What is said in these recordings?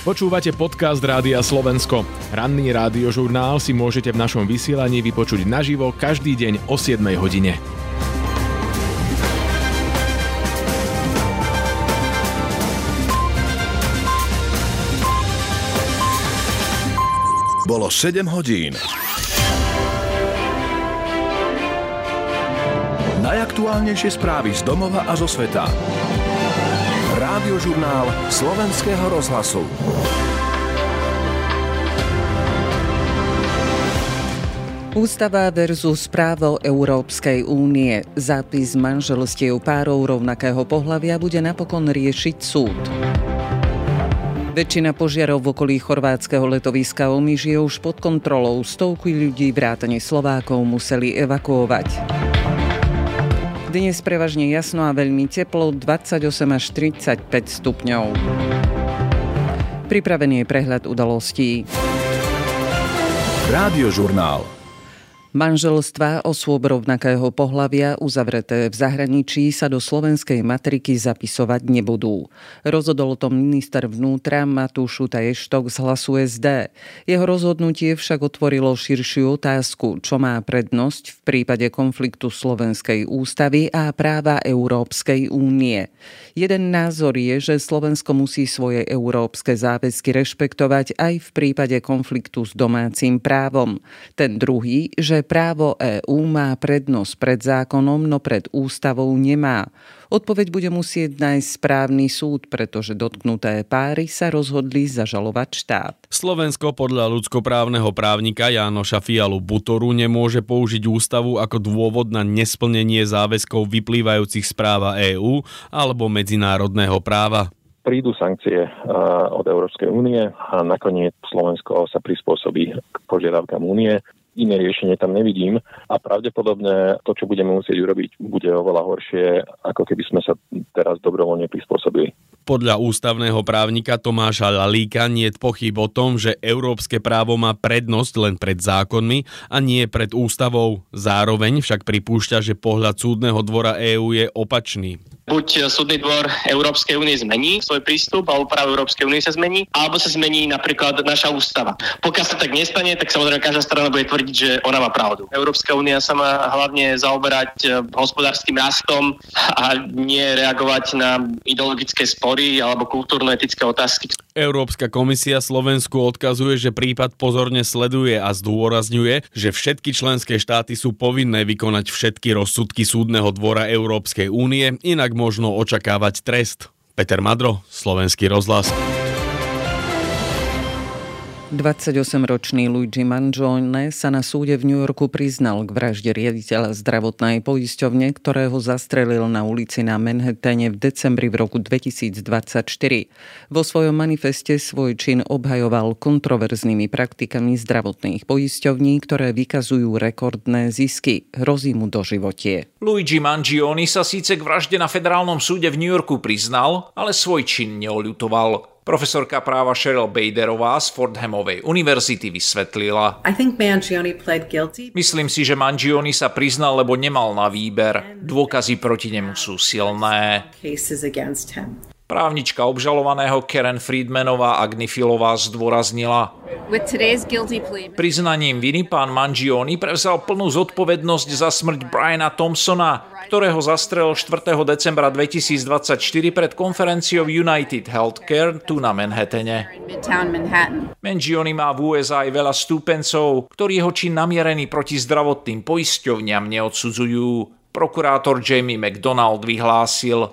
Počúvate podcast Rádia Slovensko. Ranný rádiožurnál si môžete v našom vysielaní vypočuť naživo každý deň o 7 hodine. Bolo 7 hodín. Najaktuálnejšie správy z domova a zo sveta. Rádiožurnál Slovenského rozhlasu. Ústava versus právo Európskej únie. Zápis manželstiev párov rovnakého pohlavia bude napokon riešiť súd. Väčšina požiarov v okolí chorvátskeho letoviska Omiš je už pod kontrolou. Stovky ľudí vrátane Slovákov museli evakuovať. Dnes prevažne jasno a veľmi teplo, 28 až 35 stupňov. Pripravený je prehľad udalostí. Rádiožurnál. Manželstvá osôb rovnakého pohlavia uzavreté v zahraničí sa do slovenskej matriky zapisovať nebudú. Rozhodol o tom minister vnútra Matúš Šutaj-Štok z Hlasu SD. Jeho rozhodnutie však otvorilo širšiu otázku, čo má prednosť v prípade konfliktu slovenskej ústavy a práva Európskej únie. Jeden názor je, že Slovensko musí svoje európske záväzky rešpektovať aj v prípade konfliktu s domácim právom. Ten druhý, že právo EÚ má prednosť pred zákonom, no pred ústavou nemá. Odpoveď bude musieť nájsť správny súd, pretože dotknuté páry sa rozhodli zažalovať štát. Slovensko podľa ľudskoprávneho právnika Jánoša Fialu Butoru nemôže použiť ústavu ako dôvod na nesplnenie záväzkov vyplývajúcich z práva EÚ alebo medzinárodného práva. Prídu sankcie od Európskej únie a nakoniec Slovensko sa prispôsobí k požiadavkám únie. Iné riešenie tam nevidím a pravdepodobne to, čo budeme musieť urobiť, bude oveľa horšie, ako keby sme sa teraz dobrovoľne prispôsobili. Podľa ústavného právnika Tomáša Lalíka nie je pochyb o tom, že európske právo má prednosť len pred zákonmi a nie pred ústavou. Zároveň však pripúšťa, že pohľad súdneho dvora EÚ je opačný. Buď súdny dvor Európskej únie zmení svoj prístup, alebo právo Európskej únie sa zmení, alebo sa zmení napríklad naša ústava. Pokiaľ sa tak nestane, tak samozrejme každá strana bude tvrdiť, že ona má pravdu. Európska únia sa má hlavne zaoberať hospodárskym rastom a nie reagovať na ideologické spory alebo kultúrno-etické otázky. Európska komisia Slovensku odkazuje, že prípad pozorne sleduje a zdôrazňuje, že všetky členské štáty sú povinné vykonať všetky rozsudky súdneho dvora Európskej únie, inak možno očakávať trest. Peter Madro, Slovenský rozhlas. 28-ročný Luigi Mangione sa na súde v New Yorku priznal k vražde riaditeľa zdravotnej poisťovne, ktorého zastrelil na ulici na Manhattane v decembri v roku 2024. Vo svojom manifeste svoj čin obhajoval kontroverznými praktikami zdravotných poisťovní, ktoré vykazujú rekordné zisky. Hrozí mu doživotie. Luigi Mangione sa síce k vražde na federálnom súde v New Yorku priznal, ale svoj čin neoľutoval. Profesorka práva Cheryl Baderová z Fordhamovej univerzity vysvetlila. Myslím si, že Mangione sa priznal, lebo nemal na výber. Dôkazy proti nemu sú silné. Právnička obžalovaného Karen Friedmanová Agnifilová zdôraznila. Priznaním viny pán Mangione prevzal plnú zodpovednosť za smrť Briana Thompsona, ktorého zastrelil 4. decembra 2024 pred konferenciou United Healthcare tu na Manhattane. Mangione má v USA aj veľa stúpencov, ktorí jeho čin namierený proti zdravotným poisťovniam neodsudzujú. Prokurátor Jamie McDonald vyhlásil: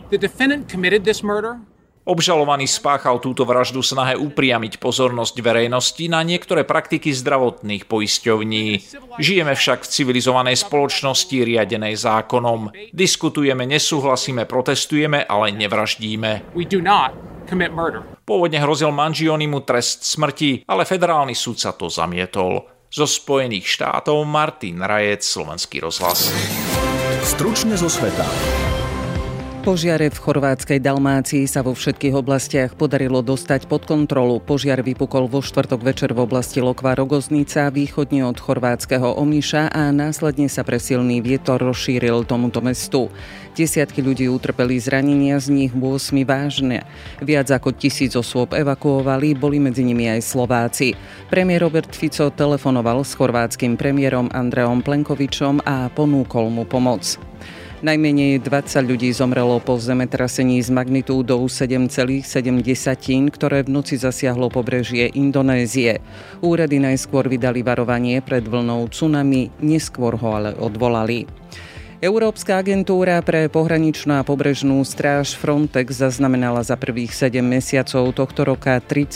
Obžalovaný spáchal túto vraždu v snahe upriamiť pozornosť verejnosti na niektoré praktiky zdravotných poisťovní. Žijeme však v civilizovanej spoločnosti riadenej zákonom. Diskutujeme, nesúhlasíme, protestujeme, ale nevraždíme. Pôvodne hrozil Mangionimu trest smrti, ale federálny súd sa to zamietol. Zo Spojených štátov Martin Rajec, Slovenský rozhlas. Stručne zo sveta. Požiare v chorvátskej Dalmácii sa vo všetkých oblastiach podarilo dostať pod kontrolu. Požiar vypukol vo štvrtok večer v oblasti Lokva-Rogoznica, východne od chorvátskeho Omiša a následne sa pre silný vietor rozšíril tomuto mestu. Desiatky ľudí utrpeli zranenia, z nich 8 vážne. Viac ako 1000 osôb evakuovali, boli medzi nimi aj Slováci. Premiér Robert Fico telefonoval s chorvátskym premiérom Andrejom Plenkovičom a ponúkol mu pomoc. Najmenej 20 ľudí zomrelo po zemetrasení s magnitúdou 7,7, ktoré v noci zasiahlo pobrežie Indonézie. Úrady najskôr vydali varovanie pred vlnou tsunami, neskôr ho ale odvolali. Európska agentúra pre pohraničnú a pobrežnú stráž Frontex zaznamenala za prvých 7 mesiacov tohto roka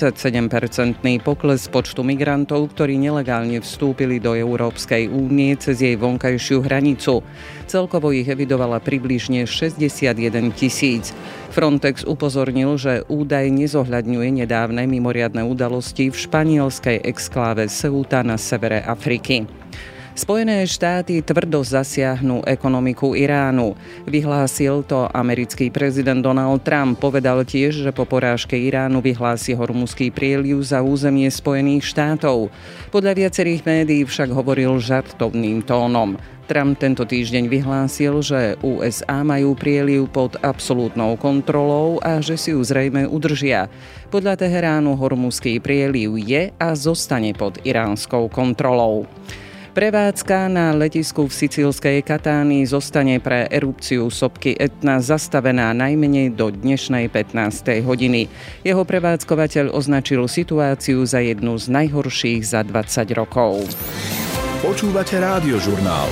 37% pokles počtu migrantov, ktorí nelegálne vstúpili do Európskej únie cez jej vonkajšiu hranicu. Celkovo ich evidovala približne 61 000. Frontex upozornil, že údaj nezohľadňuje nedávne mimoriadne udalosti v španielskej exkláve Ceuta na severe Afriky. Spojené štáty tvrdo zasiahnu ekonomiku Iránu. Vyhlásil to americký prezident Donald Trump. Povedal tiež, že po porážke Iránu vyhlási Hormuzský prieliv za územie Spojených štátov. Podľa viacerých médií však hovoril žartovným tónom. Trump tento týždeň vyhlásil, že USA majú prieliv pod absolútnou kontrolou a že si ju zrejme udržia. Podľa Teheránu Hormuzský prieliv je a zostane pod iránskou kontrolou. Prevádzka na letisku v sicílskej Katánii zostane pre erupciu sopky Etna zastavená najmenej do dnešnej 15. hodiny. Jeho prevádzkovateľ označil situáciu za jednu z najhorších za 20 rokov. Počúvate Rádiožurnál.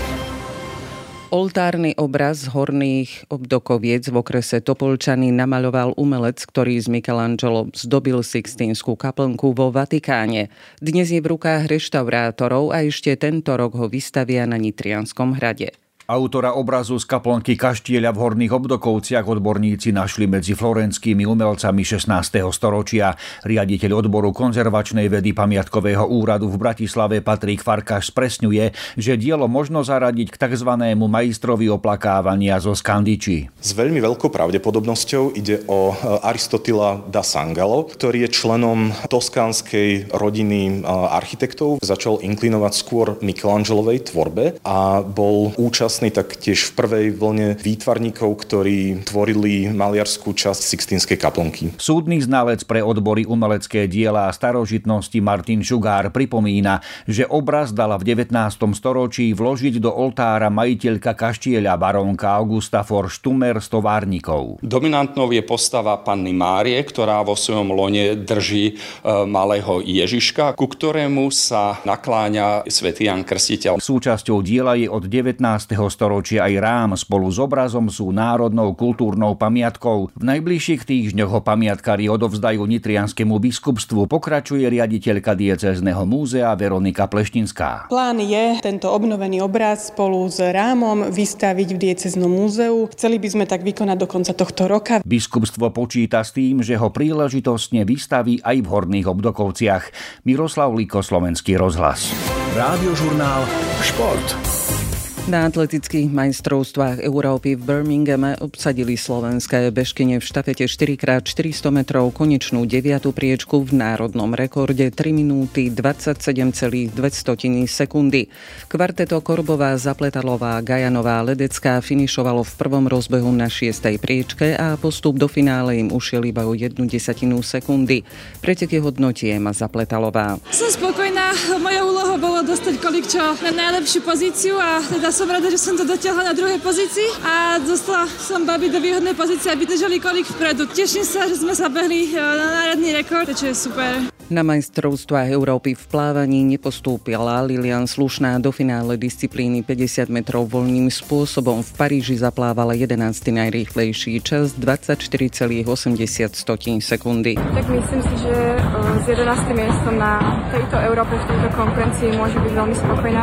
Oltárny obraz horných obdokoviec v okrese Topolčany namaľoval umelec, ktorý z Michelangelo zdobil Sixtínsku kaplnku vo Vatikáne. Dnes je v rukách reštaurátorov a ešte tento rok ho vystavia na Nitrianskom hrade. Autora obrazu z kaplnky Kaštieľa v Horných Obdokovciach odborníci našli medzi florenskými umelcami 16. storočia. Riaditeľ odboru konzervačnej vedy pamiatkového úradu v Bratislave Patrik Farkáš spresňuje, že dielo možno zaradiť k tzv. Majstrovi oplakávania zo Skandiči. S veľmi veľkou pravdepodobnosťou ide o Aristotila da Sangalo, ktorý je členom toskánskej rodiny architektov. Začal inklinovať skôr Michelangelovej tvorbe a bol účastný taktiež v prvej vlne výtvarníkov, ktorí tvorili maliarskú časť Sixtínskej kaplnky. Súdny znalec pre odbory umelecké diela a starožitnosti Martin Šugár pripomína, že obraz dala v 19. storočí vložiť do oltára majiteľka kaštieľa barónka Augusta for Štumer z Továrnikov. Dominantnou je postava Panny Márie, ktorá vo svojom lone drží malého Ježiška, ku ktorému sa nakláňa svätý Ján Krstiteľ. Súčasťou diela je od 19. storočia aj rám. Spolu s obrazom sú národnou kultúrnou pamiatkou. V najbližších týždňoch ho pamiatkári odovzdajú nitrianskému biskupstvu, pokračuje riaditeľka diecézneho múzea Veronika Pleštinská. Plán je tento obnovený obraz spolu s rámom vystaviť v diecéznom múzeu. Chceli by sme tak vykonať do konca tohto roka. Biskupstvo počíta s tým, že ho príležitostne vystaví aj v Horných Obdokovciach. Miroslav Líko, Slovenský rozhlas. Rádiožurnál Šport. Na atletických majstrovstvách Európy v Birminghame obsadili slovenské bežkyne v štafete 4x400 metrov konečnú 9. priečku v národnom rekorde 3 minúty 27,2 sekundy. Kvarteto Korbová, Zapletalová, Gajanová, Ledecká finišovalo v prvom rozbehu na 6. priečke a postup do finále im ušiel iba o 0,1 sekundy. Preteky hodnotí Ema Zapletalová. Som spokojná, moja úloha bolo dostať kolikčo na najlepšiu pozíciu a teda som rada, že som to dotiahla na druhej pozícii a dostala som babi do výhodnej pozície, aby držali kolik vpredu. Teším sa, že sme sa behli na národný rekord, čo je super. Na majstrovstvách Európy v plávaní nepostúpila Lilian Slušná do finále disciplíny 50 metrov voľným spôsobom. V Paríži zaplávala 11. najrýchlejší čas 24,80 sekundy. Tak myslím si, že s 11. miestom na tejto Európe v tejto konkurencii môže byť veľmi spokojná.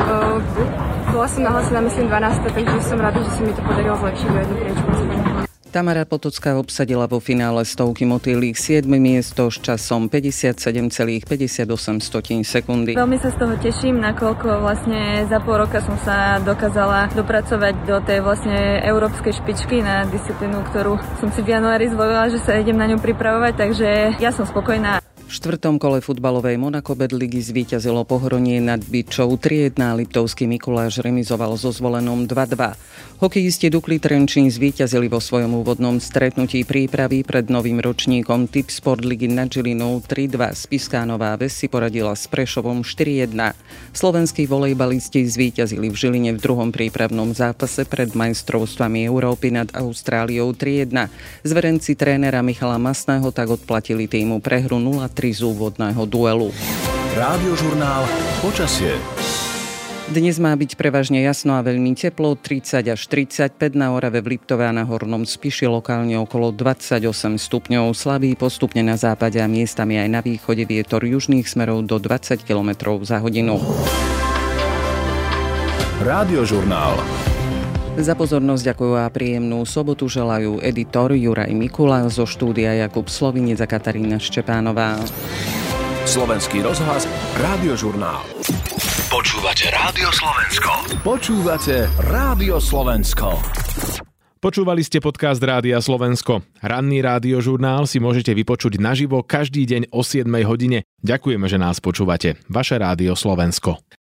Bola som nahlásená, myslím, 12. takže som rada, že sa mi to podarilo zlepšiť o jednu priečku. Tamara Potocká obsadila vo finále stovky motýlých 7. miesto s časom 57,58 sekundy. Veľmi sa z toho teším, nakoľko vlastne za pol roka som sa dokázala dopracovať do tej vlastne európskej špičky na disciplínu, ktorú som si v januári zvolila, že sa idem na ňu pripravovať, takže ja som spokojná. V 4. kole futbalovej Monako Bedligy zvíťazilo Pohronie nad Byčou 3-1. Liptovský Mikuláš remizoval so Zvolenom 2-2. Hokejisti Dukly Trenčín zvíťazili vo svojom úvodnom stretnutí prípravy pred novým ročníkom Tip Sport ligy nad Žilinou 3-2. Spišská Nová Ves si poradila s Prešovom 4-1. Slovenskí volejbalisti zvíťazili v Žiline v druhom prípravnom zápase pred majstrovstvami Európy nad Austráliou 3-1. Zverenci trénera Michala Masného tak odplatili týmu prehru 0-3 z úvodného duelu. Rádiožurnál Počasie. Dnes má byť prevažne jasno a veľmi teplo, 30 až 35 na Orave, v Liptove a na Hornom Spiši, lokálne okolo 28 stupňov. Slabý postupne na západe a miestami aj na východe vietor južných smerov do 20 km za hodinu. Rádiožurnál. Za pozornosť ďakujú a príjemnú sobotu želajú editor Juraj Mikula, zo štúdia Jakub Slovinec a Katarína Štepánová. Slovenský rozhlas, Rádiožurnál. Počúvate Rádio Slovensko. Počúvate Rádio Slovensko. Počúvali ste podcast Rádia Slovensko. Ranný rádiožurnál si môžete vypočuť naživo každý deň o 7 hodine. Ďakujeme, že nás počúvate. Vaše Rádio Slovensko.